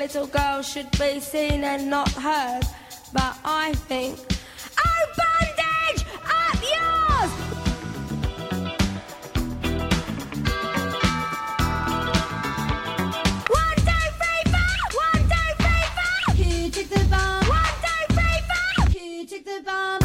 little girl should be seen and not heard. But I think, oh, bandage, up yours! One, two, three, four! One, two, three, four! Who took the bomb? One, two, three, four! Who took the bomb?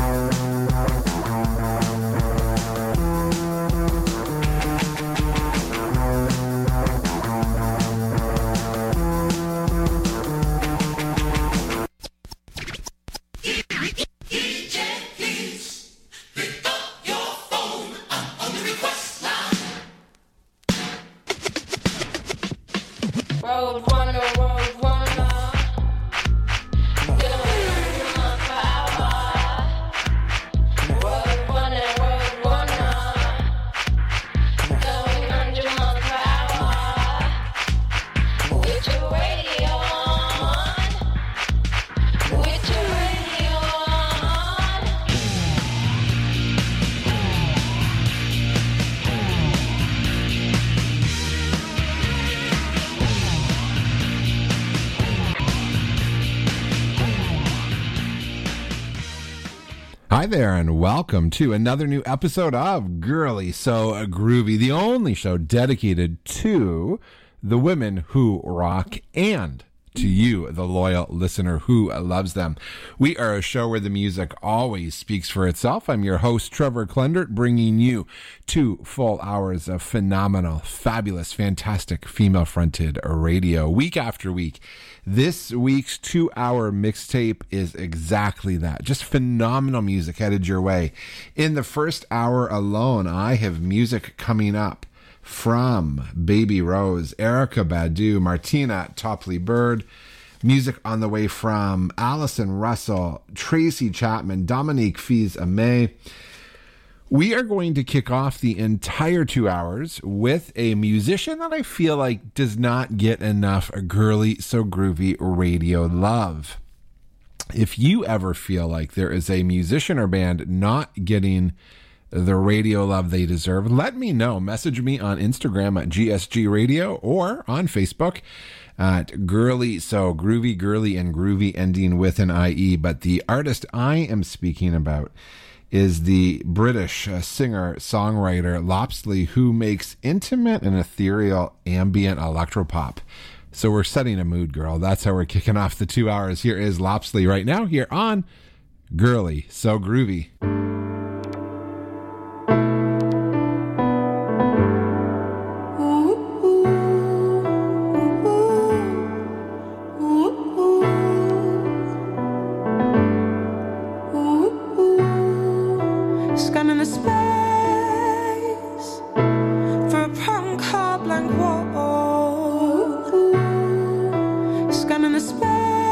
Hi there, and welcome to another new episode of Girly So Groovy, the only show dedicated to the women who rock and to you, the loyal listener who loves them. We are a show where the music always speaks for itself. I'm your host, Trevor Klendert, bringing you 2 full hours of phenomenal, fabulous, fantastic female-fronted radio week after week. This week's 2-hour mixtape is exactly that. Just phenomenal music headed your way. In the first hour alone, I have music coming up from Baby Rose, Erykah Badu, Martina Topley Bird. Music on the way from Allison Russell, Tracy Chapman, Dominique Fils-Aimé. We are going to kick off the entire 2 hours with a musician that I feel like does not get enough Girly So Groovy radio love. If you ever feel like there is a musician or band not getting the radio love they deserve, let me know. Message me on Instagram at GSG Radio or on Facebook at Girly So Groovy, Girly and Groovy ending with an IE. But the artist I am speaking about is the British singer-songwriter Lopsley, who makes intimate and ethereal ambient electropop. So we're setting a mood, girl. That's how we're kicking off the 2 hours. Here is Lopsley right now here on Girly So Groovy. Scanning the space for a punk car blank wall. Scanning the space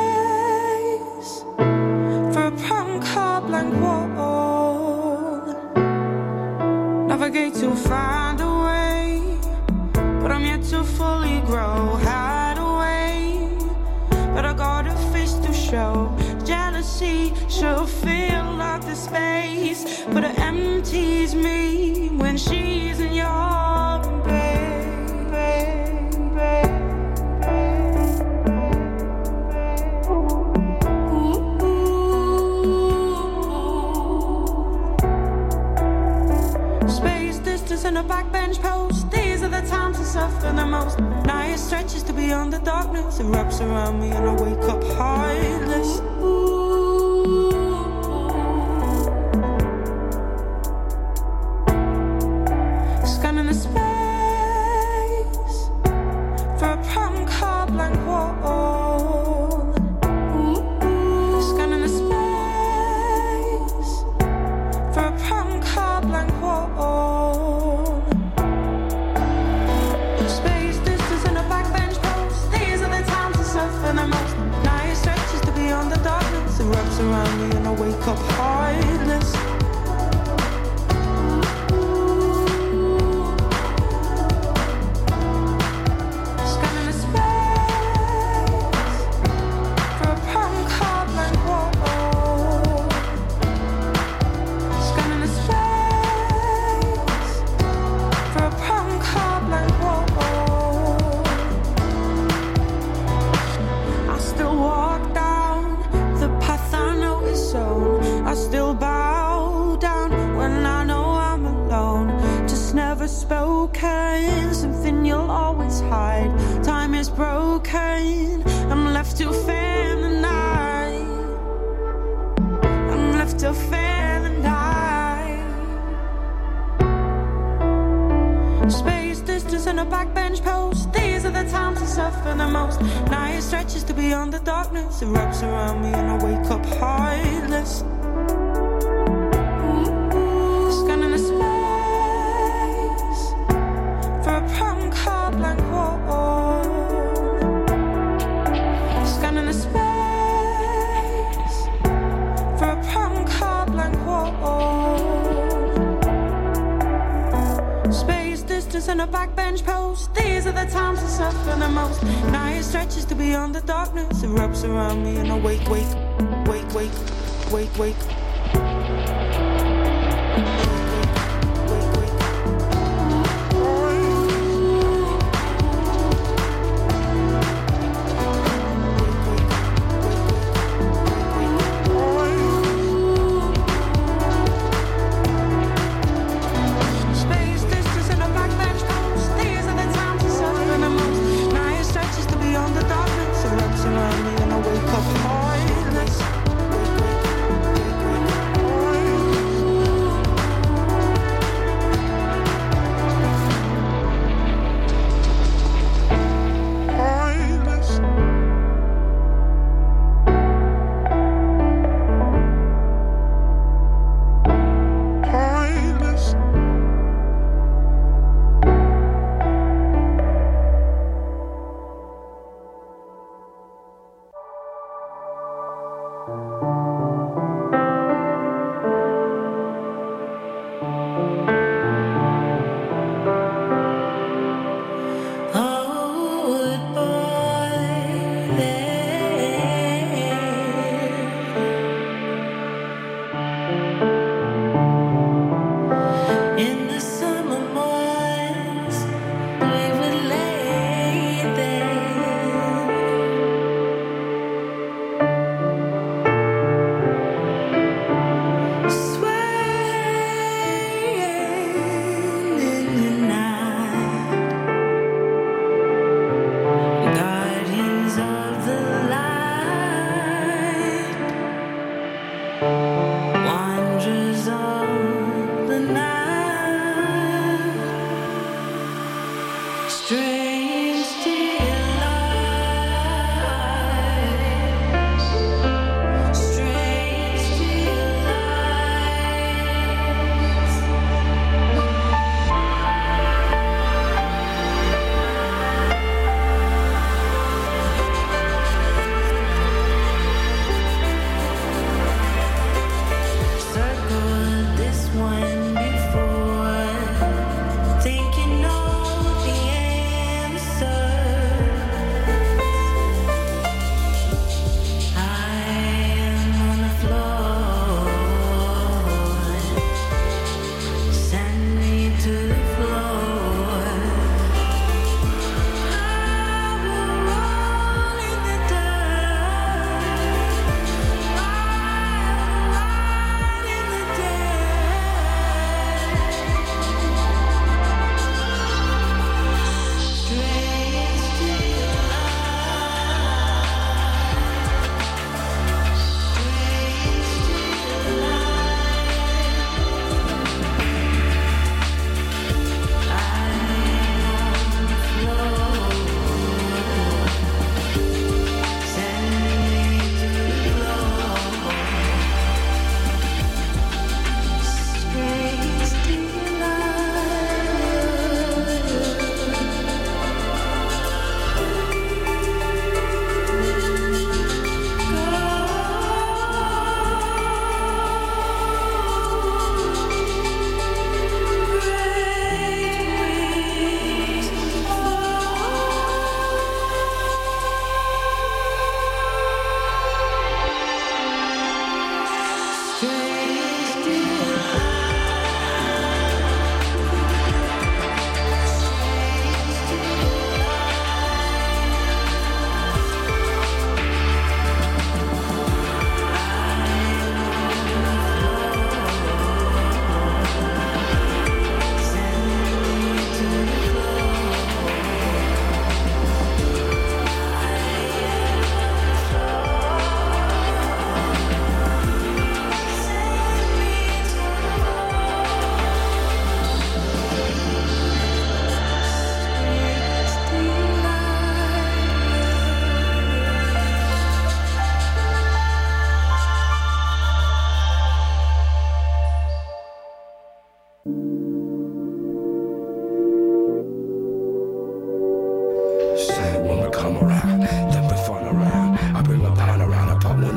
for a punk car blank wall. Navigate to find a way, but I'm yet to fully grow. Hide away, but I got a face to show. Jealousy she'll feel like the space, but it empties me when she's in your space, distance and a backbench post. These are the times I suffer the most. Night stretches to beyond the darkness. It wraps around me and I wake up heartless. Scanning the space for a punk car blank wall. Scanning the space for a punk car blank wall. Space, distance and a backbench post. These are the times I suffer the most. Night stretches to beyond the darkness. It wraps around me and I wake up heartless. I left to fail the night. I'm left to fail the night. Space distance and a backbench post. These are the times I suffer the most. Night stretches to beyond the darkness. It wraps around me and I wake up heartless. Scanning the space for a punk heart blank wall. Scanning the space for a punk heart blank wall. Space distance and a backbench post. These are the times I suffer the most. Night stretches to beyond the darkness. It wraps around me and I wake, wake, wake, wake, wake, wake.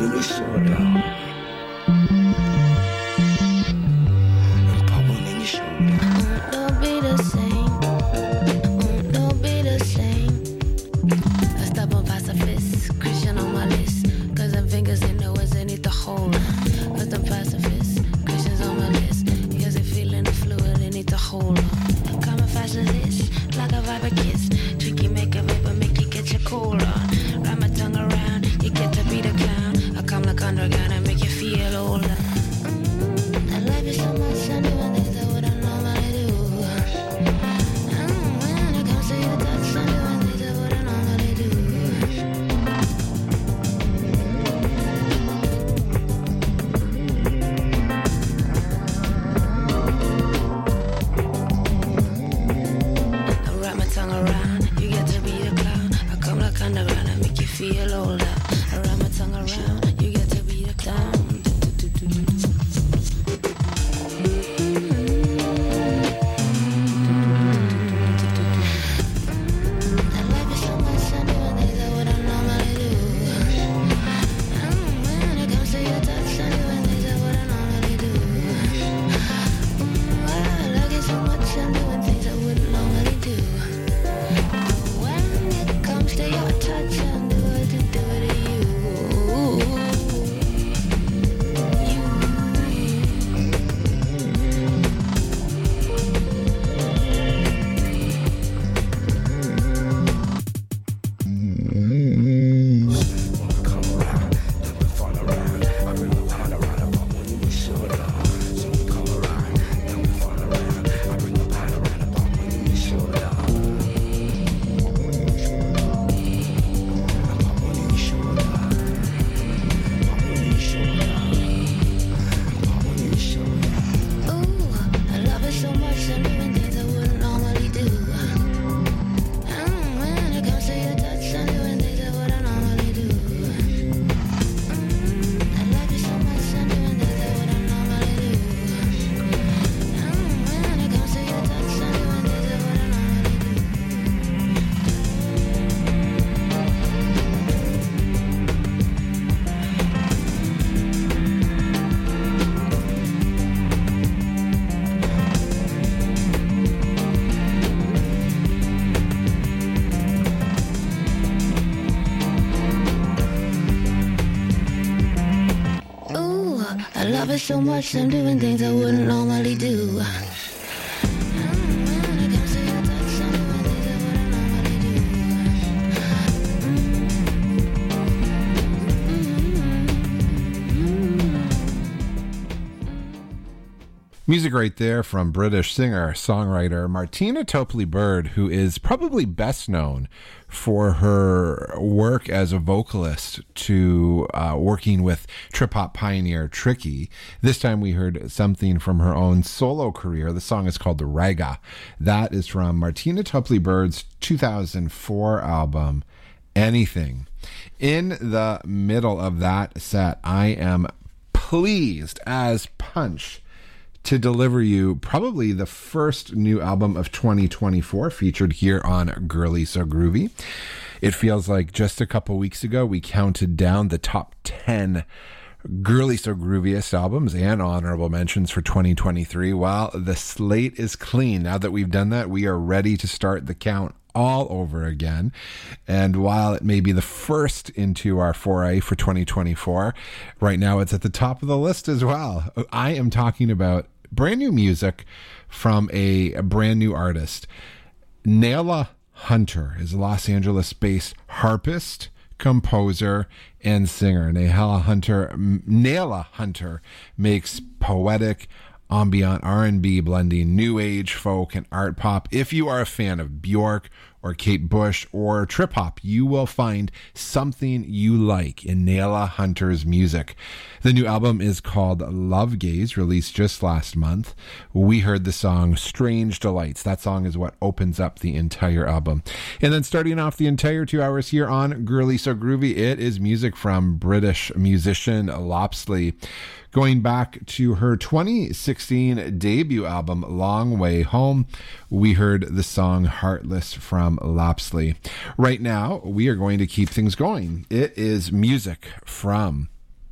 on your shoulder. And pop one on your shoulder. Don't be the same. Don't be the same. A stubborn pacifist, Christian on my list. Cause them fingers in the words they need to hold. Cause them pacifists, Christians on my list. Because they feeling the fluid they need to hold. Come and fashion this, like a vibrant kiss. Tricky make a vapor, make you get your cool on. Wrap my tongue around, you get to be the clown. I come like underground and make you feel older. I love you so much, I'm doing things I wouldn't normally do. When it comes to your touch, I'm doing things I wouldn't normally do. I wrap my tongue around, you get to be the clown. I come like underground and make you feel older. I wrap my tongue around, you get to be the clown. I love you so much, I'm doing things I wouldn't normally do. When it comes to your touch, I'm doing things I wouldn't normally do. I love you so much, I'm doing things I wouldn't normally do. When it comes to your touch, I'm doing to do it to you. I love it so much, I'm doing things I wouldn't normally do. When it comes to your touch, I'm doing things I wouldn't normally do. I love you so much, I'm doing things I wouldn't normally do. When it comes to your touch, I'm doing things I wouldn't normally do. Ooh, I love it so much, I'm doing things I wouldn't normally do. When it comes to your touch, I'm doing things I wouldn't normally do. Music right there from British singer, songwriter Martina Topley Bird, who is probably best known for her work as a vocalist to working with trip-hop pioneer Tricky. This time we heard something from her own solo career. The song is called Raga. That is from Martina Topley Bird's 2004 album, Anything. In the middle of that set, I am pleased as punch to deliver you probably the first new album of 2024 featured here on Girly So Groovy. It feels like just a couple weeks ago we counted down the top 10 Girly So Grooviest albums and honorable mentions for 2023. Well, the slate is clean. Now that we've done that, we are ready to start the count all over again. And while it may be the first into our foray for 2024, right now it's at the top of the list as well. I am talking about brand new music from a brand new artist. Nayla Hunter is a Los Angeles-based harpist, composer, and singer. Nayla Hunter makes poetic, ambient R&B blending new age, folk, and art pop. If you are a fan of Bjork or Kate Bush or trip hop, you will find something you like in Nayla Hunter's music. The new album is called Love Gaze, released just last month. We heard the song Strange Delights. That song is what opens up the entire album. And then starting off the entire 2 hours here on Girly So Groovy, it is music from British musician Lopsley. Going back to her 2016 debut album, Long Way Home, we heard the song Heartless from Lopsley. Right now, we are going to keep things going. It is music from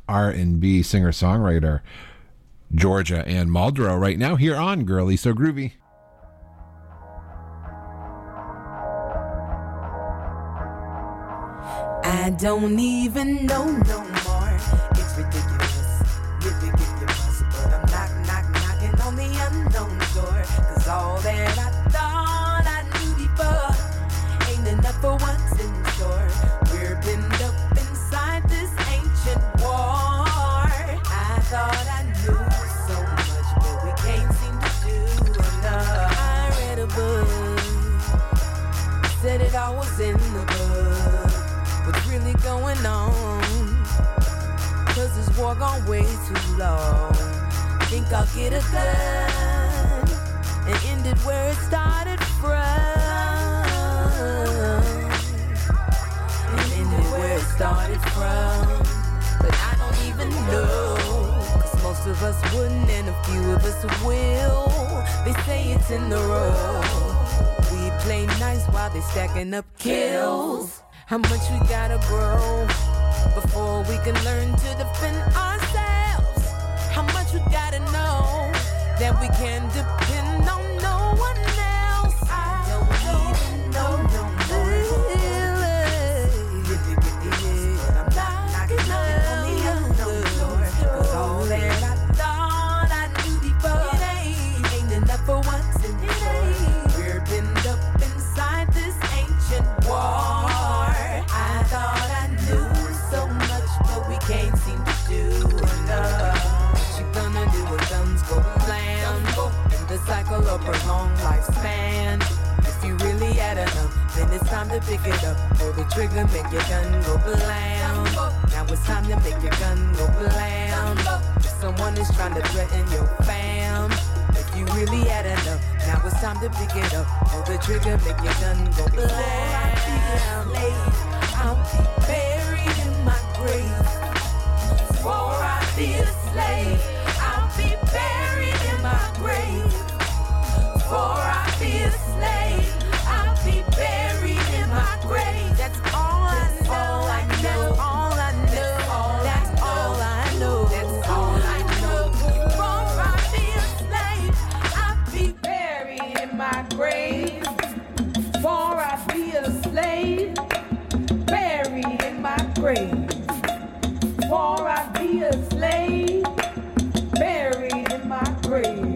R&B singer-songwriter Georgia Ann Muldrow right now here on Girly So Groovy. I don't even know no more. It's ridiculous, ridiculous. But I'm knocking on the unknown door. Cause all that I thought I knew before ain't enough for what's in store. We're pinned up inside this ancient war. I thought I knew so much, but we can't seem to do enough. I read a book, said it all was in the book. What's really going on? Cause this war gone way too long. Think I'll get a gun and end it where it started from. And end it where it started from. But I don't even know. Cause most of us wouldn't and a few of us will. They say it's in the road. We play nice while they stacking up kills. How much we gotta grow before we can learn to defend ourselves? How much we gotta know that we can depend on no one else? I don't even know no more. I'm knocking on the unknown door. Cause all that I thought I knew before ain't enough for what's in store. We're pinned up inside this ancient war. Thought I knew so much, but we can't seem to do enough. What you gonna do when guns go blam? In the cycle of prolonged lifespan. If you really had enough, then it's time to pick it up. Pull the trigger, make your gun go blam. Now it's time to make your gun go blam. If someone is trying to threaten your fam, if you really had enough, now it's time to pick it up. Pull the trigger, make your gun go blam. I'll be buried in my grave. Before I be a slave, I'll be buried in my grave. Before I be a slave, I'll be buried in my grave. That's all I know. That's all I know. That's all I know. That's all I know. Before I be a slave, I'll be buried in my grave. Before I be a slave, buried in my grave. Before I be a slave, buried in my grave.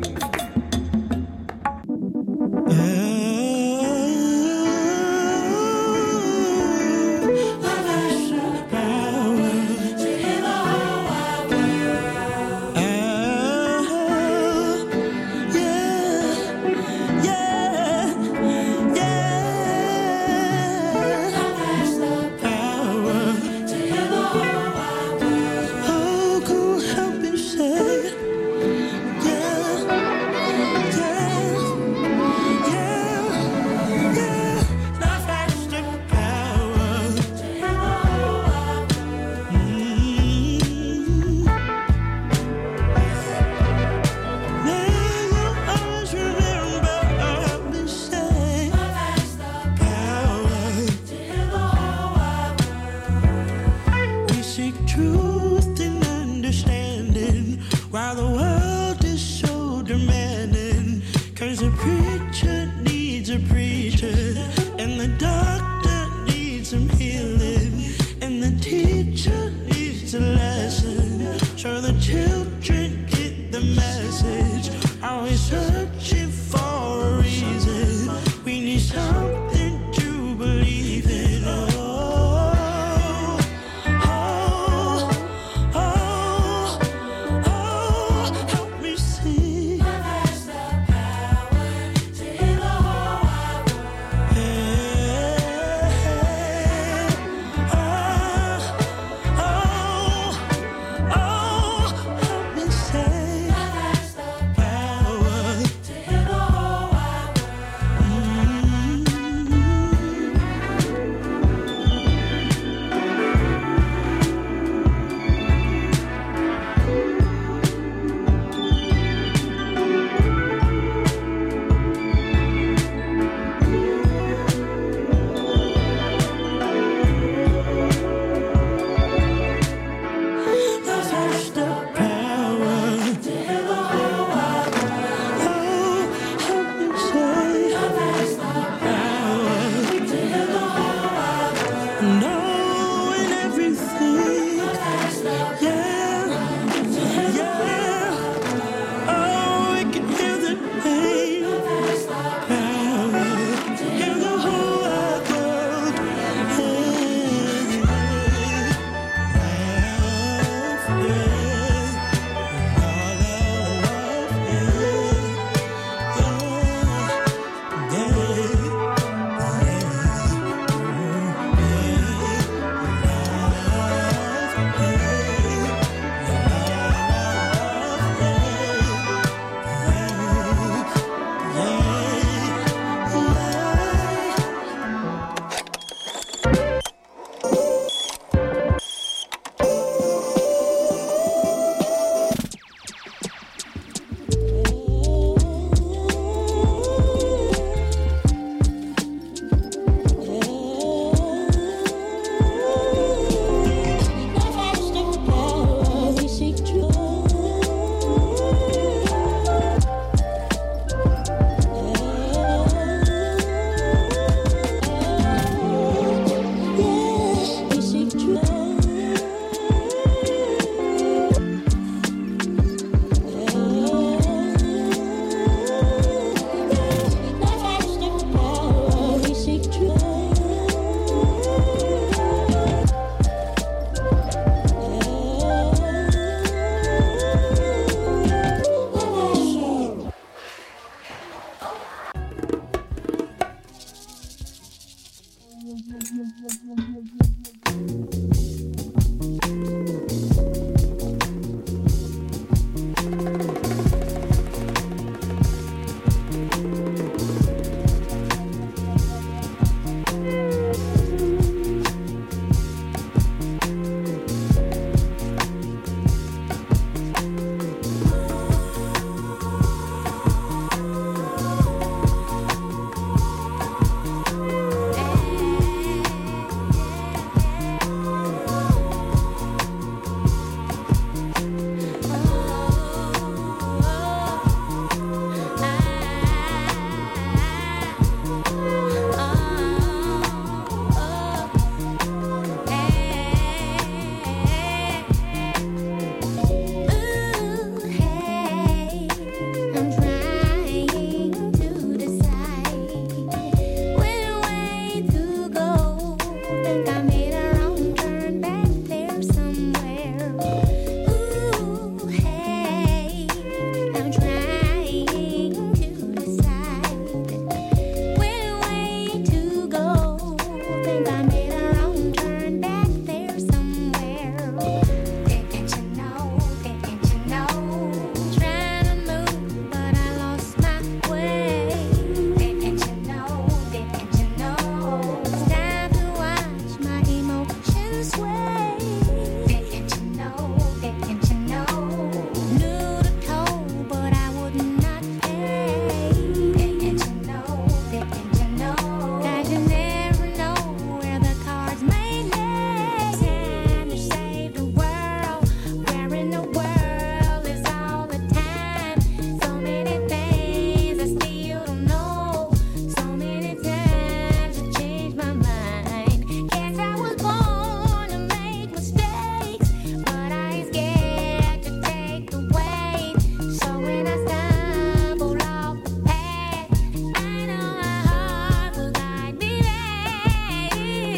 Ooh, hey, I'm trying to decide which way to go. Think I made a wrong turn back there somewhere. Didn't you know? Didn't you know? Trying to move, but I lost my way. Didn't you know? Didn't you know? It's time to watch my emotions sway. Didn't you know? Didn't you know? Knew the toll, but I would not pay. Didn't you know? Didn't you know? 'Cause you never know where the cards may lay. Time to save the world. Where in the world is all the time? So many things I still don't know. So many times I changed my mind. Guess I was born to make mistakes, but I ain't scared to take the weight. So when I stumble off the path, I know my heart will guide me back.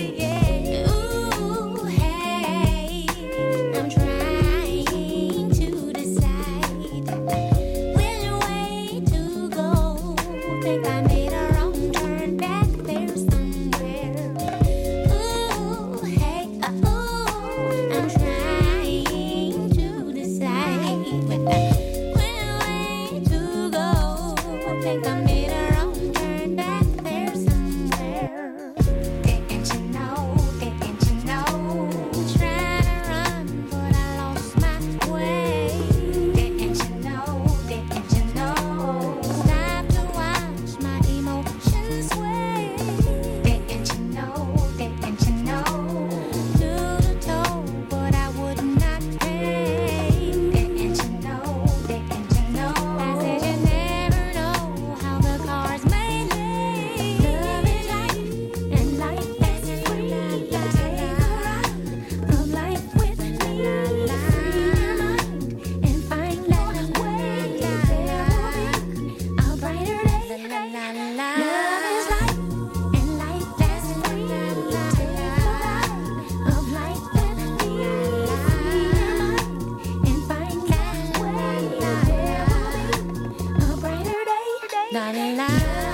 Ooh, hey, I'm trying to decide which way to go. Think I made a wrong turn back there somewhere. Ooh, hey, I'm trying to decide which way to go. Think I made a wrong turn back there somewhere. Didn't you know? Didn't you know? Trying to run, but I lost my way. Didn't you know? Didn't you know? Time to watch my emotions sway. Didn't you know? Didn't you know? Knew the toll, but I would not pay. Didn't you know? Didn't you know? I said you never know how the cards may lay. Love is life, and life is free. Take a ride of life with me. Free your mind and find that way. There will be a brighter day. Love is life, and life is free. Take a ride of life with me. Free your mind and find that way. There will be a brighter day. La la la.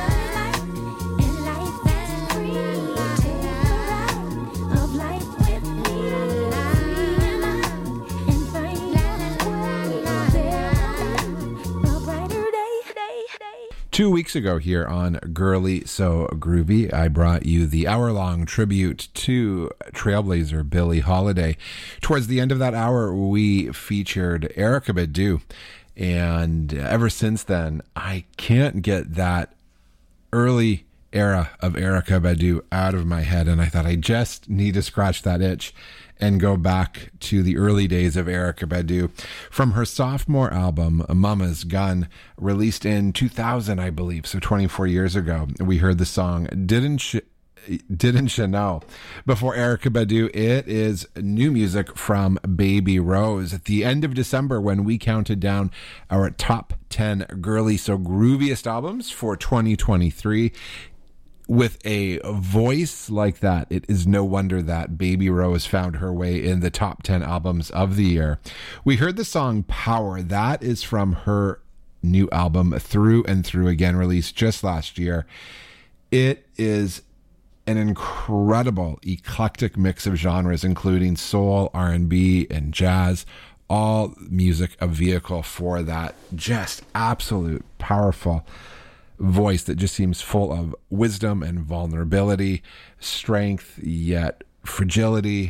And life is free. Take a ride of life with me. Free your mind and find that way. There will be a brighter day. 2 weeks ago here on Girly So Groovy, I brought you the hour-long tribute to Trailblazer Billie Holiday. Towards the end of that hour, we featured Erykah Badu. And ever since then, I can't get that early era of Erykah Badu out of my head. And I thought I just need to scratch that itch and go back to the early days of Erykah Badu. From her sophomore album, Mama's Gun, released in 2000, I believe, so 24 years ago, we heard the song Didn't You Know? Before Erykah Badu, it is new music from Baby Rose. At the end of December, when we counted down our top 10 Girly So Grooviest albums for 2023, with a voice like that, it is no wonder that Baby Rose found her way in the top 10 albums of the year. We heard the song Power. That is from her new album, Through and Through Again, released just last year. It is an incredible eclectic mix of genres, including soul, R&B, and jazz. All music a vehicle for that just absolute powerful voice that just seems full of wisdom and vulnerability, strength, yet fragility.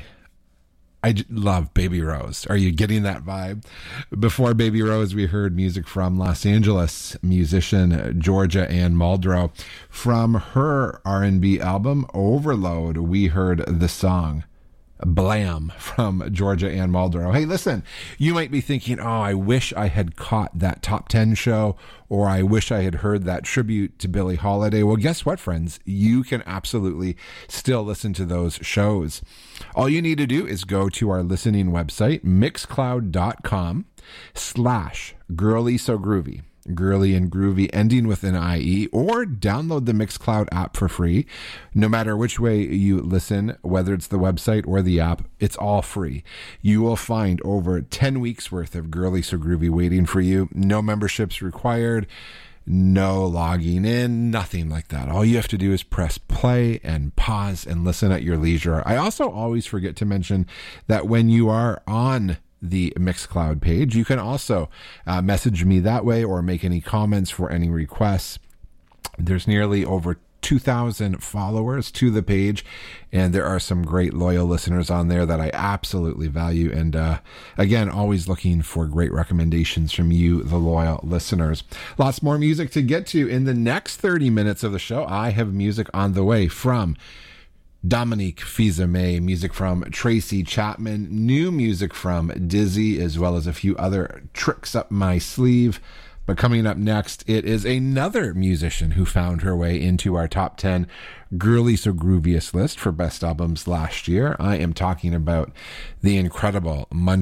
I love Baby Rose. Are you getting that vibe? Before Baby Rose, we heard music from Los Angeles musician Georgia Ann Muldrow. From her R&B album, Overload, we heard the song Blam from Georgia Ann Muldrow. Hey, listen, you might be thinking, oh, I wish I had caught that top 10 show, or I wish I had heard that tribute to Billie Holiday. Well, guess what, friends? You can absolutely still listen to those shows. All you need to do is go to our listening website, mixcloud.com/girlysogrgroovy. Girly and Groovy, ending with an IE, or download the Mixcloud app for free. No matter which way you listen, whether it's the website or the app, it's all free. You will find over 10 weeks worth of Girly So Groovy waiting for you. No memberships required, no logging in, nothing like that. All you have to do is press play and pause and listen at your leisure. I also always forget to mention that when you are on the Mixcloud page, you can also message me that way or make any comments for any requests. There's nearly over 2,000 followers to the page, and there are some great loyal listeners on there that I absolutely value. And again, always looking for great recommendations from you, the loyal listeners. Lots more music to get to in the next 30 minutes of the show. I have music on the way from Dominique Fils-Aimé, music from Tracy Chapman, new music from Dizzy, as well as a few other tricks up my sleeve. But coming up next, it is another musician who found her way into our top 10 Girly So Grooviest list for best albums last year. I am talking about the incredible Mundra